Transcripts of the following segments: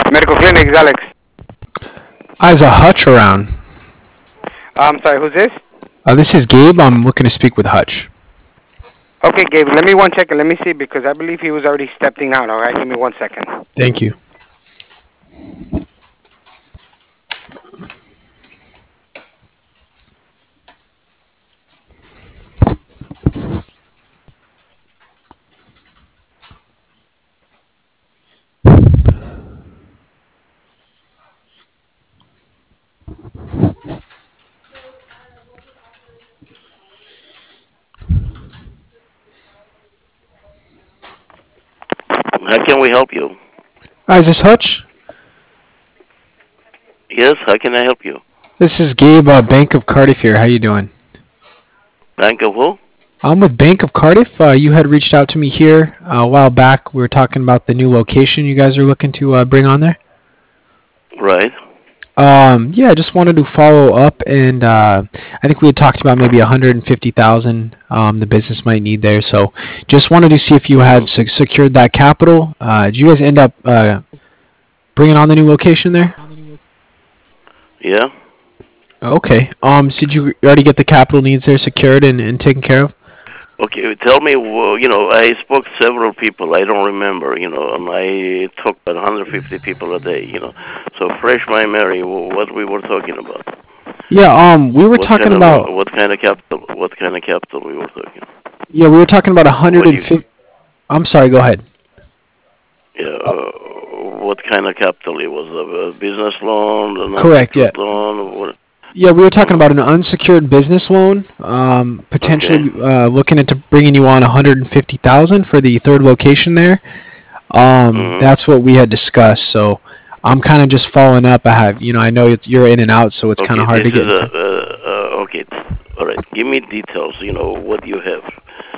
Medical Clinics, Alex. Is a Hutch around? I'm sorry, who's this? This is Gabe. I'm looking to speak with Hutch. Okay, Gabe, let me 1 second. Let me see because I believe he was already stepping out. All right, give me 1 second. Thank you. How can we help you? Is this Hutch? Yes, how can I help you? This is Gabe, Bank of Cardiff here. How you doing? Bank of who? I'm with Bank of Cardiff. You had reached out to me here a while back. We were talking about the new location you guys are looking to bring on there. Right. Yeah, I just wanted to follow up, and I think we had talked about maybe 150,000 the business might need there. So, just wanted to see if you had secured that capital. Did you guys end up bringing on the new location there? Yeah. Okay. So did you already get the capital needs there secured and taken care of? Okay, tell me, I spoke to several people, I don't remember, and I talk about 150 people a day, So fresh my memory, what we were talking about. Yeah. We were talking about. What kind of capital we were talking? Yeah, we were talking about What do you, 150. I'm sorry. Go ahead. yeah, what kind of capital it was? A business loan, an Correct. Yeah. unsecured loan, what? Yeah, we were talking Mhm. about an unsecured business loan. Okay. Potentially looking into bringing you on 150,000 for the third location there. Mhm. That's what we had discussed. So I'm kind of just following up. I know you're in and out, so it's kind Okay, of hard this to is get in touch. okay. All right, give me details. What you have.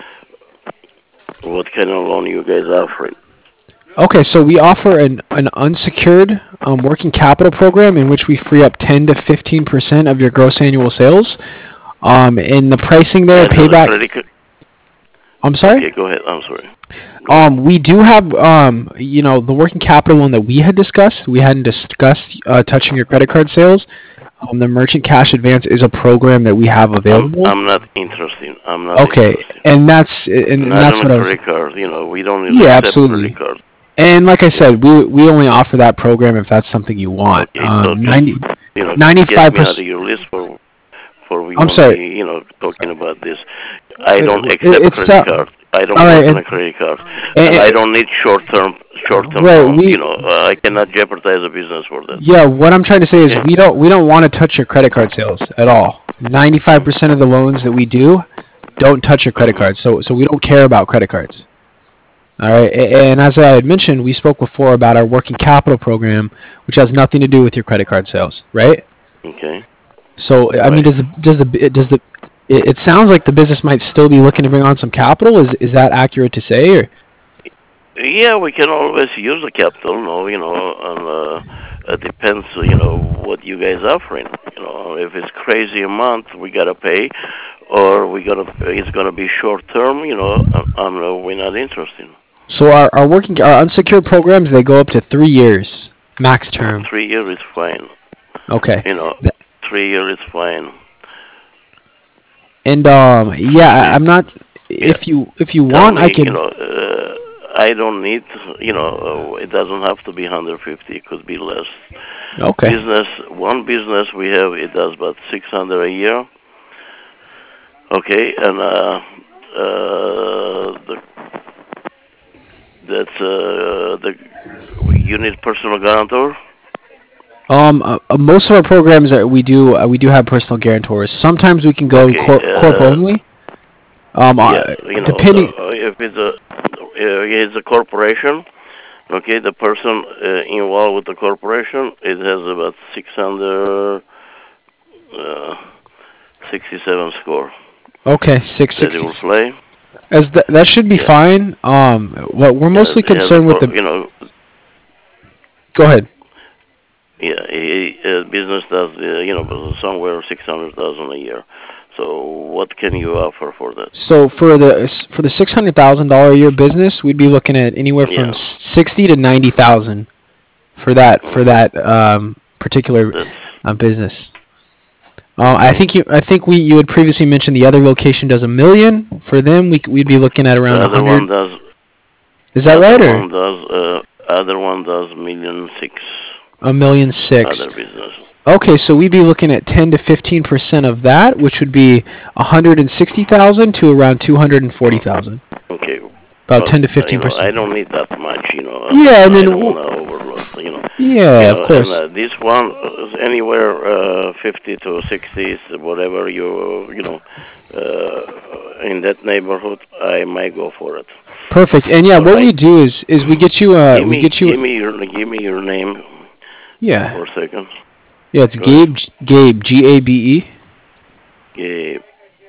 What kind of loan you guys offering? Okay, so we offer an unsecured working capital program in which we free up 10 to 15% of your gross annual sales. And the pricing there, That has a payback. credit. I'm sorry. Okay, go ahead. I'm sorry. Go ahead. We do have, the working capital one that we had discussed. We hadn't discussed touching your credit card sales. The merchant cash advance is a program that we have available. I'm not interested. I'm not Okay, interested. and Not that's on a what I was. credit card. We don't Yeah, accept credit absolutely. cards. And like I Yeah. said, we only offer that program if that's something you want. Okay, so just 90, get me out 95%. of your list for we I'm won't be sorry. talking about this. I don't accept It's credit card. I all don't right. work on a credit card, and I And, don't need short term right. loans. I cannot jeopardize a business for that. Yeah. What I'm trying to say is Okay. we don't want to touch your credit card sales at all. 95% of the loans that we do don't touch your credit Mhm. cards. So we don't care about credit cards. All right. And as I had mentioned, we spoke before about our working capital program, which has nothing to do with your credit card sales, right? Okay. So I mean, Right. it sounds like the business might still be looking to bring on some capital. Is that accurate to say? Or Yeah, we can always use the capital. No, and it depends. What you guys offering. If it's crazy amount, we gotta pay, or it's gonna be short term. We're not interested. so our unsecured programs, they go up to 3 years max term. 3 years is fine. Okay. You know, Th- 3 years is fine. And yeah, Okay. I'm not. Yeah. If you Tell want, I me, can. I don't need, it doesn't have to be 150. It could be less. Okay. One business we have, it does about 600 a year. Okay, and the you need personal guarantor. Most of our programs that we do have personal guarantors. Sometimes we can go Okay, corp only. yeah, Depending. if it's a corporation, okay, the person involved with the corporation, it has about 667 score Okay, that it 660. will play. That should be Yeah, fine. What we're yeah, mostly it has a concerned with the. Go ahead. yeah, business does somewhere 600,000 a year. So what can you offer for that? So for the $600,000 a year business, we'd be looking at anywhere from Yeah, 60 to 90,000 for that particular That's business. You had previously mentioned the other location does $1 million. For them, we'd be looking at around the other 100. one does. Is that right, Other or one does. Other one does 1,600,000. $1.6 million? Other business. Okay, so we'd be looking at 10 to 15% of that, which would be 160,000 to around 240,000. Okay. About 10 to You know, 15%. I don't need that much. You know. Yeah, and I then don't want to overload. You know. yeah, of And course. this one is anywhere 50 to 60, whatever you know, in that neighborhood, I might go for it. Perfect. And yeah, All what right. we do is we get you Give me your name yeah. for a second. Yeah, it's Go ahead. Gabe Gabe. Gabe.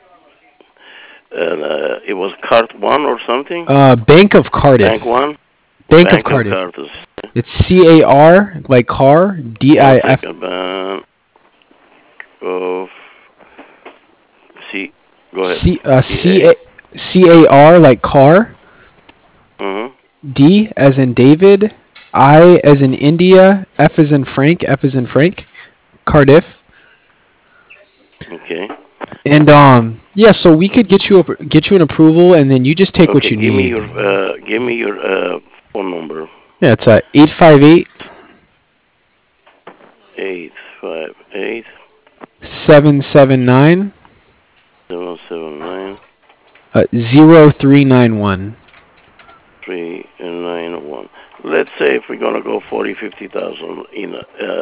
And it was Cart One or something. Bank of Cardiff. Bank One. Bank of Bank of Cardiff. Cardiff. It's CAR like car One DIF. second. Bank of C. Go ahead. CAR like car, Mhm. D as in David, I as in India, F as in Frank, Cardiff. Okay. And yeah, so we could get you an approval, and then you just take what Okay. you need. Give me your phone number. Yeah, it's 858 858 779 779 0391. 391. Let's say if we're gonna go 40-50,000 in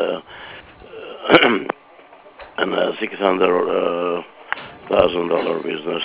and a $600,000 business.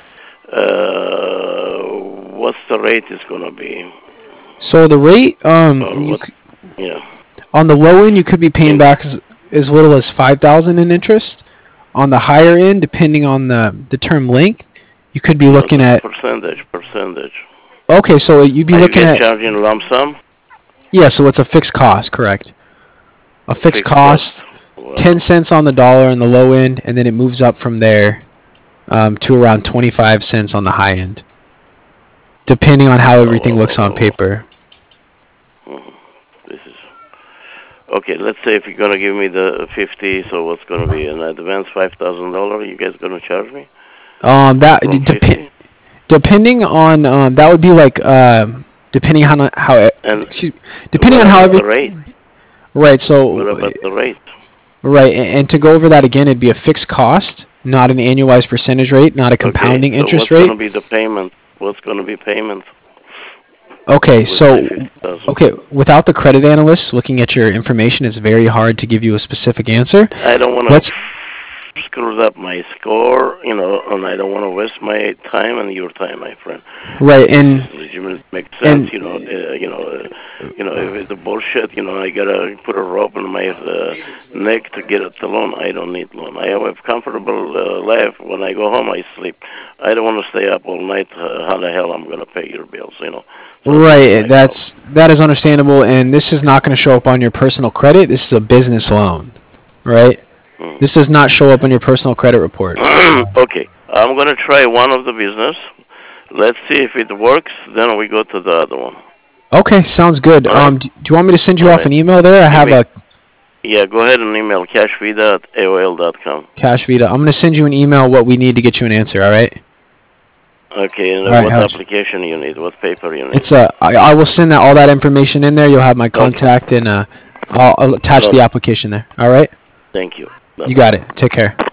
What's the rate is gonna be? So the rate, Yeah. on the low end, you could be paying back as little as 5,000 in interest. On the higher end, depending on the term length, you could be looking at. Percentage. Okay, so you'd be looking at. Charging lump sum. Yeah, so it's a fixed cost, correct? A fixed cost, Wow. 10 cents on the dollar on the low end, and then it moves up from there to around 25 cents on the high end, depending on how everything looks on paper. This is okay. Let's say if you're gonna give me the 50, so what's gonna be an advance $5,000? You guys gonna charge me? That From 50? depending on that would be like depending on how And depending on how the rate. right. So What about the rate? right, and to go over that again, it'd be a fixed cost, not an annualized percentage rate, not a compounding so interest what's rate. gonna be the payment? What's gonna be payment? Okay, with so my 50,000? okay, without the credit analyst looking at your information, it's very hard to give you a specific answer. I don't want Let's to screw up my score, you know, and I don't want to waste my time and your time, my friend. right, and It makes sense, and you know. If it's a bullshit, you know, I gotta put a rope on my neck to get the loan. I don't need loan. I have a comfortable life. When I go home, I sleep. I don't want to stay up all night. How the hell I'm gonna pay your bills, you know? So right, that's that is understandable, and this is not going to show up on your personal credit. This is a business loan, right? This does not show up on your personal credit report. Okay, I'm gonna try one of the business. Let's see if it works. Then we go to the other one. Okay, sounds good. All right. Do you want me to send you All off right. an email there? I have a Yeah, go ahead and email cashvida@aol.com. Cash Vita. I'm going to send you an email what we need to get you an answer, all right? Okay, and All right, what Hutch. application you need? What paper you need? It's I will send all that information in there. You'll have my contact, and I'll attach the application there. All right? Thank you. You got it. Take care.